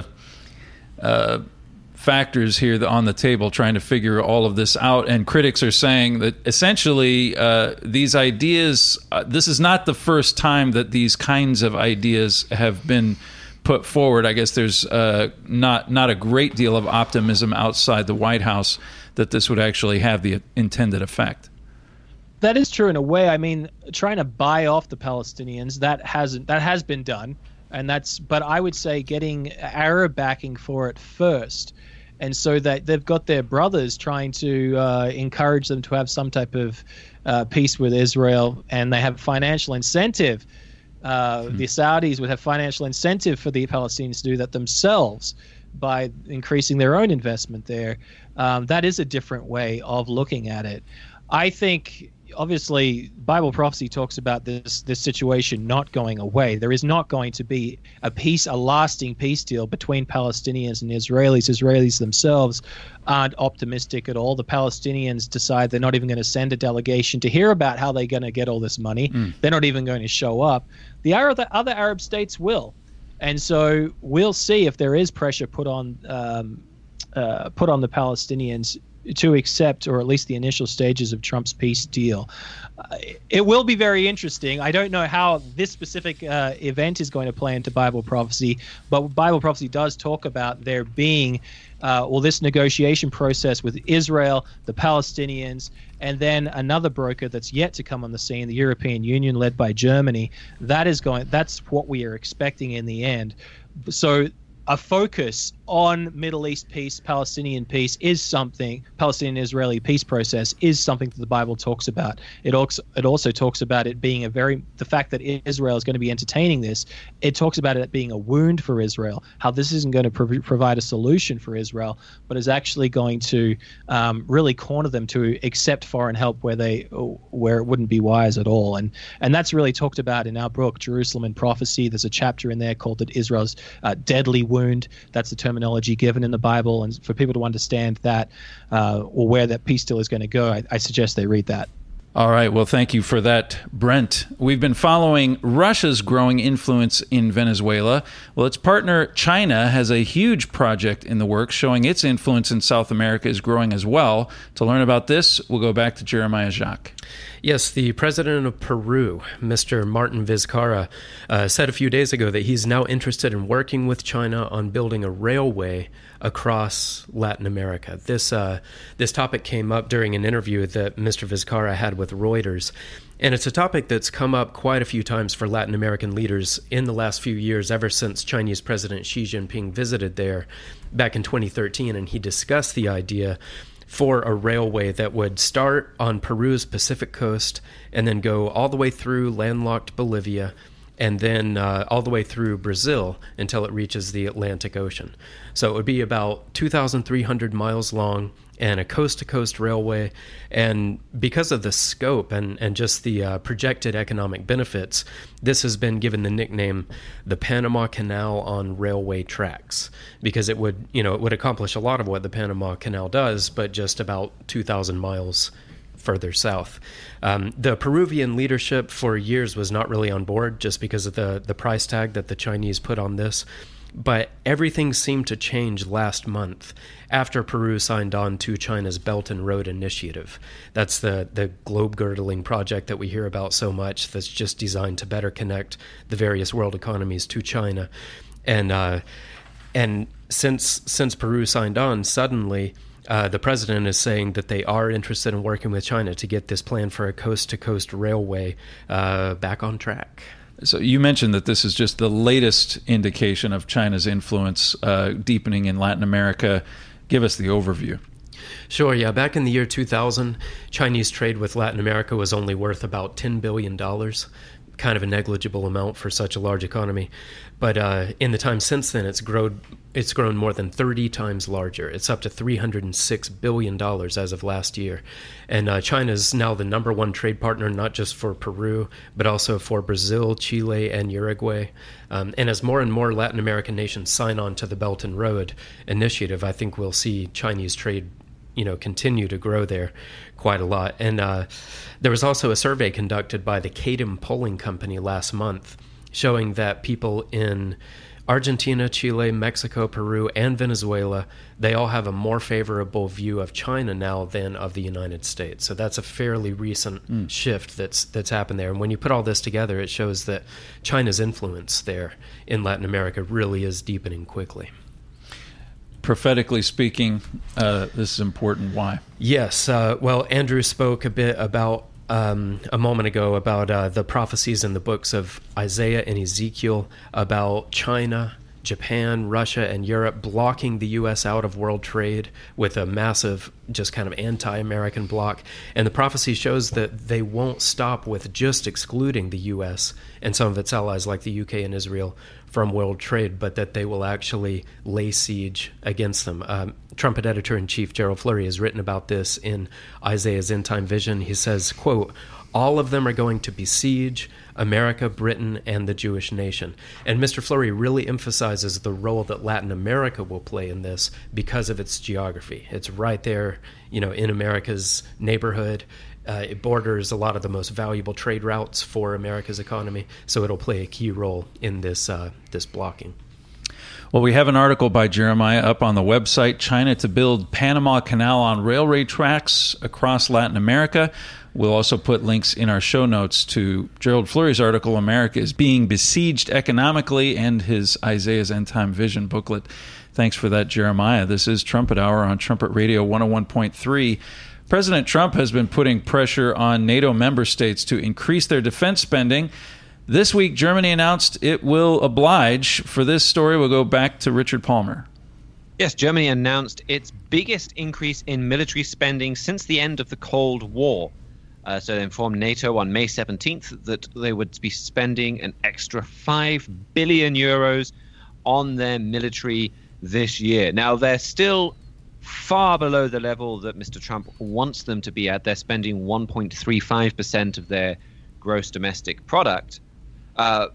uh, factors here on the table trying to figure all of this out. And critics are saying that essentially uh, these ideas, uh, this is not the first time that these kinds of ideas have been put forward. I guess there's uh, not not a great deal of optimism outside the White House that this would actually have the intended effect. That is true in a way. I mean, trying to buy off the Palestinians, that hasn't that has been done, and that's. But I would say getting Arab backing for it first, and so that they've got their brothers trying to uh, encourage them to have some type of uh, peace with Israel, and they have financial incentive. Uh, hmm. The Saudis would have financial incentive for the Palestinians to do that themselves by increasing their own investment there. Um, that is a different way of looking at it. I think, obviously, Bible prophecy talks about this this situation not going away. There is not going to be a peace, a lasting peace deal between Palestinians and Israelis. Israelis themselves aren't optimistic at all. The Palestinians decide they're not even going to send a delegation to hear about how they're going to get all this money. Mm. They're not even going to show up. The other, other Arab states will. And so we'll see if there is pressure put on um, uh, put on the Palestinians to accept, or at least the initial stages of Trump's peace deal. Uh, it will be very interesting. I don't know how this specific uh, event is going to play into Bible prophecy, but Bible prophecy does talk about there being, uh, well, this negotiation process with Israel, the Palestinians, and then another broker that's yet to come on the scene, the European Union, led by Germany. That is going. That's what we are expecting in the end. So a focus on Middle East peace, Palestinian peace is something, Palestinian-Israeli peace process is something that the Bible talks about. It also, it also talks about it being a very, the fact that Israel is going to be entertaining this, it talks about it being a wound for Israel, how this isn't going to pro- provide a solution for Israel, but is actually going to um, really corner them to accept foreign help where they, where it wouldn't be wise at all. And, and that's really talked about in our book, Jerusalem in Prophecy. There's a chapter in there called it Israel's uh, Deadly Wound. That's the terminology given in the Bible, and for people to understand that uh, or where that peace deal is going to go, I, I suggest they read that. All right. Well, thank you for that, Brent. We've been following Russia's growing influence in Venezuela. Well, its partner, China, has a huge project in the works showing its influence in South America is growing as well. To learn about this, we'll go back to Jeremiah Jacques. Yes, the president of Peru, Mister Martin Vizcarra, uh, said a few days ago that he's now interested in working with China on building a railway across Latin America. This uh, this topic came up during an interview that Mister Vizcarra had with Reuters, and it's a topic that's come up quite a few times for Latin American leaders in the last few years, ever since Chinese President Xi Jinping visited there back in twenty thirteen, and he discussed the idea for a railway that would start on Peru's Pacific coast and then go all the way through landlocked Bolivia and then uh, all the way through Brazil until it reaches the Atlantic Ocean. So it would be about two thousand three hundred miles long and a coast-to-coast railway. And because of the scope and, and just the uh, projected economic benefits, this has been given the nickname the Panama Canal on railway tracks, because it would, you know, it would accomplish a lot of what the Panama Canal does, but just about two thousand miles further south. Um, the Peruvian leadership for years was not really on board just because of the, the price tag that the Chinese put on this. But everything seemed to change last month after Peru signed on to China's Belt and Road Initiative. That's the, the globe-girdling project that we hear about so much that's just designed to better connect the various world economies to China. And uh, and since since Peru signed on, suddenly uh, the president is saying that they are interested in working with China to get this plan for a coast-to-coast railway uh, back on track. So you mentioned that this is just the latest indication of China's influence uh, deepening in Latin America. Give us the overview. Sure, yeah. Back in the year two thousand, Chinese trade with Latin America was only worth about ten billion dollars, kind of a negligible amount for such a large economy. But uh, in the time since then, it's grown it's grown more than thirty times larger. It's up to three hundred six billion dollars as of last year. And uh, China is now the number one trade partner, not just for Peru, but also for Brazil, Chile, and Uruguay. Um, and as more and more Latin American nations sign on to the Belt and Road Initiative, I think we'll see Chinese trade, you know, continue to grow there quite a lot. And uh, there was also a survey conducted by the Cadim Polling Company last month showing that people in Argentina, Chile, Mexico, Peru, and Venezuela, they all have a more favorable view of China now than of the United States. So that's a fairly recent mm. shift that's that's happened there. And when you put all this together, it shows that China's influence there in Latin America really is deepening quickly. Prophetically speaking, uh, this is important. Why? Yes. Uh, well, Andrew spoke a bit about Um, a moment ago about uh, the prophecies in the books of Isaiah and Ezekiel about China, Japan, Russia, and Europe blocking the U S out of world trade with a massive, just kind of anti-American bloc. And the prophecy shows that they won't stop with just excluding the U S and some of its allies like the U K and Israel from world trade, but that they will actually lay siege against them. Um, Trumpet editor-in-chief Gerald Flurry has written about this in Isaiah's End Time Vision. He says, quote, "All of them are going to besiege America, Britain, and the Jewish nation." And Mister Flurry really emphasizes the role that Latin America will play in this because of its geography. It's right there, you know, in America's neighborhood. Uh, it borders a lot of the most valuable trade routes for America's economy, so it'll play a key role in this uh, this blocking. Well, we have an article by Jeremiah up on the website, China to build Panama Canal on railway tracks across Latin America. We'll also put links in our show notes to Gerald Flurry's article, America is Being Besieged Economically, and his Isaiah's End Time Vision booklet. Thanks for that, Jeremiah. This is Trumpet Hour on Trumpet Radio one oh one point three. President Trump has been putting pressure on NATO member states to increase their defense spending. This week, Germany announced it will oblige. For this story, we'll go back to Richard Palmer. Yes, Germany announced its biggest increase in military spending since the end of the Cold War. Uh, so they informed NATO on May seventeenth that they would be spending an extra five billion euros on their military this year. Now, they're still far below the level that Mister Trump wants them to be at. They're spending one point three five percent of their gross domestic product. Uh,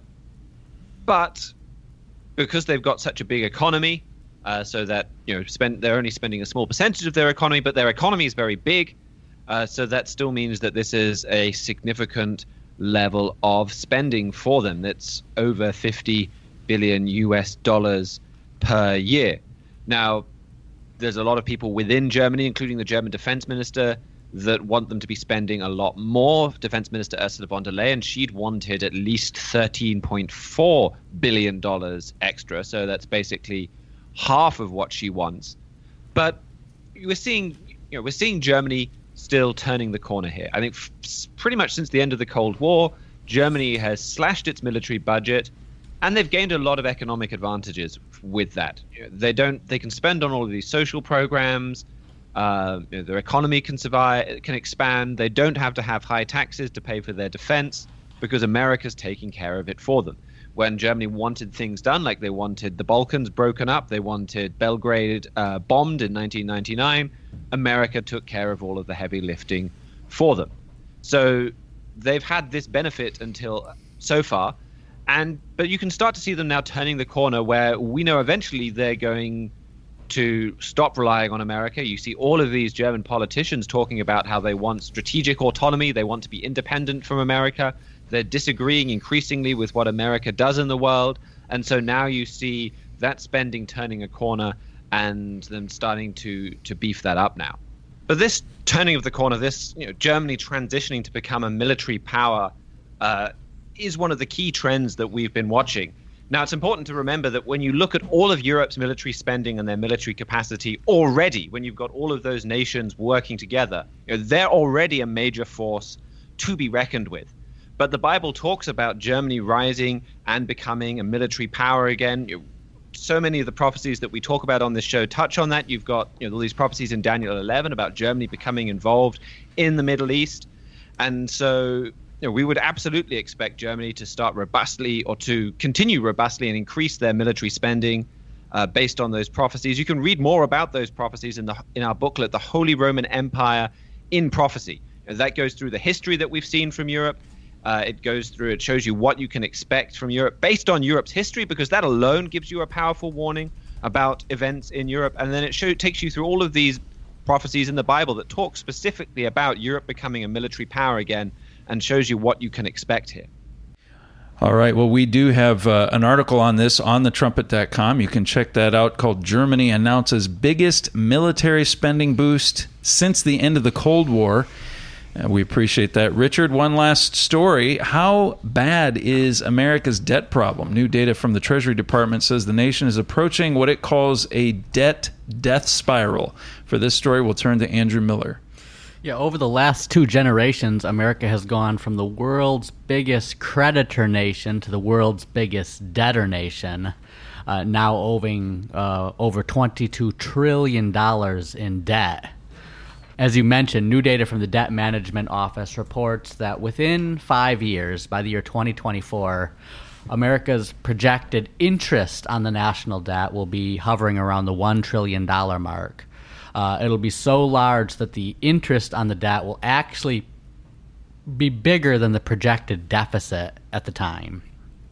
but because they've got such a big economy, uh, so that, you know, spend, they're only spending a small percentage of their economy, but their economy is very big. Uh, so that still means that this is a significant level of spending for them. That's over fifty billion U S dollars per year. Now, there's a lot of people within Germany, including the German defense minister, that want them to be spending a lot more. Defense Minister Ursula von der Leyen, she'd wanted at least thirteen point four billion dollars extra. So that's basically half of what she wants. But we're seeing, you know, we're seeing Germany still turning the corner here. I think f- pretty much since the end of the Cold War, Germany has slashed its military budget, and they've gained a lot of economic advantages with that. You know, they don't, they can spend on all of these social programs. Uh, you know, their economy can survive, can expand. They don't have to have high taxes to pay for their defense because America's taking care of it for them. When Germany wanted things done, like they wanted the Balkans broken up, they wanted Belgrade uh, bombed in nineteen ninety-nine, America took care of all of the heavy lifting for them. So they've had this benefit until so far, and but you can start to see them now turning the corner where we know eventually they're going to stop relying on America. You see all of these German politicians talking about how they want strategic autonomy, they want to be independent from America. They're disagreeing increasingly with what America does in the world. And so now you see that spending turning a corner and them starting to to beef that up now. But this turning of the corner, this, you know, Germany transitioning to become a military power uh, is one of the key trends that we've been watching. Now, it's important to remember that when you look at all of Europe's military spending and their military capacity already, when you've got all of those nations working together, you know, they're already a major force to be reckoned with. But the Bible talks about Germany rising and becoming a military power again. You know, so many of the prophecies that we talk about on this show touch on that. You've got, you know, all these prophecies in Daniel eleven about Germany becoming involved in the Middle East. And so, you know, we would absolutely expect Germany to start robustly or to continue robustly and increase their military spending uh, based on those prophecies. You can read more about those prophecies in the in our booklet, The Holy Roman Empire in Prophecy. And that goes through the history that we've seen from Europe. Uh, it goes through, it shows you what you can expect from Europe based on Europe's history, because that alone gives you a powerful warning about events in Europe. And then it show, takes you through all of these prophecies in the Bible that talk specifically about Europe becoming a military power again, and shows you what you can expect here. All right. Well, we do have uh, an article on this on the trumpet dot com. You can check that out, called Germany Announces Biggest Military Spending Boost Since the End of the Cold War. Uh, we appreciate that. Richard, one last story. How bad is America's debt problem? New data from the Treasury Department says the nation is approaching what it calls a debt death spiral. For this story, we'll turn to Andrew Miller. Yeah, over the last two generations, America has gone from the world's biggest creditor nation to the world's biggest debtor nation, uh, now owing uh, over twenty-two trillion dollars in debt. As you mentioned, new data from the Debt Management Office reports that within five years, by the year twenty twenty-four, America's projected interest on the national debt will be hovering around the one trillion dollars mark. Uh, it'll be so large that the interest on the debt will actually be bigger than the projected deficit at the time,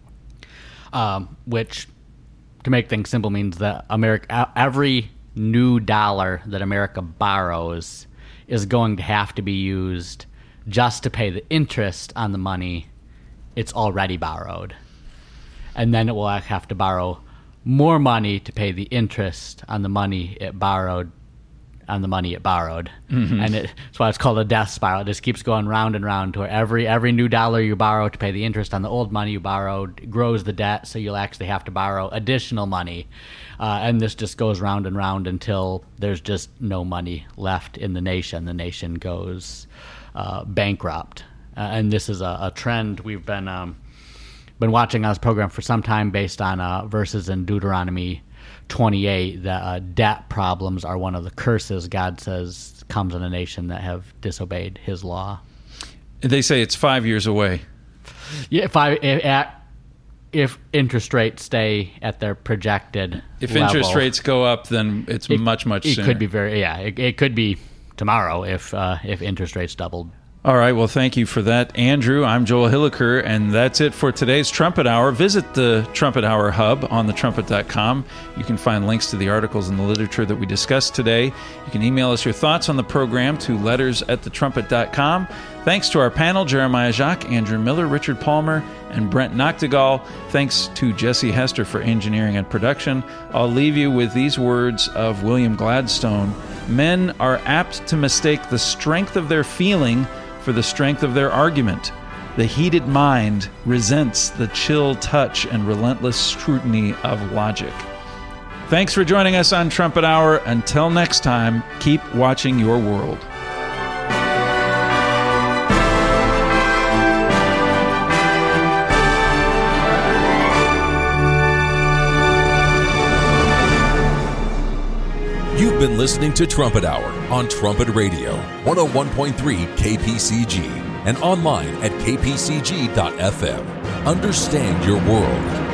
um, which, to make things simple, means that America, every new dollar that America borrows is going to have to be used just to pay the interest on the money it's already borrowed. And then it will have to borrow more money to pay the interest on the money it borrowed on the money it borrowed. Mm-hmm. And it, that's why it's called a death spiral. It just keeps going round and round to where every every new dollar you borrow to pay the interest on the old money you borrowed grows the debt, so you'll actually have to borrow additional money. Uh, and this just goes round and round until there's just no money left in the nation. The nation goes uh, bankrupt. Uh, and this is a, a trend we've been um, been watching on this program for some time, based on uh, verses in Deuteronomy twenty-eight, that uh, debt problems are one of the curses God says comes on a nation that have disobeyed his law. They say it's five years away. Yeah, if I if, at, if interest rates stay at their projected if level, interest rates go up, then it's it, much much it sooner. It could be very yeah. It, it could be tomorrow if uh, if interest rates doubled. All right, well, thank you for that, Andrew. I'm Joel Hilliker, and that's it for today's Trumpet Hour. Visit the Trumpet Hour Hub on the trumpet dot com. You can find links to the articles and the literature that we discussed today. You can email us your thoughts on the program to letters at the trumpet dot com. Thanks to our panel, Jeremiah Jacques, Andrew Miller, Richard Palmer, and Brent Noctegal. Thanks to Jesse Hester for engineering and production. I'll leave you with these words of William Gladstone. Men are apt to mistake the strength of their feeling for the strength of their argument. The heated mind resents the chill touch and relentless scrutiny of logic. Thanks for joining us on Trumpet Hour. Until next time, keep watching your world. You've been listening to Trumpet Hour on Trumpet Radio, one oh one point three K P C G, and online at k p c g dot f m. Understand your world.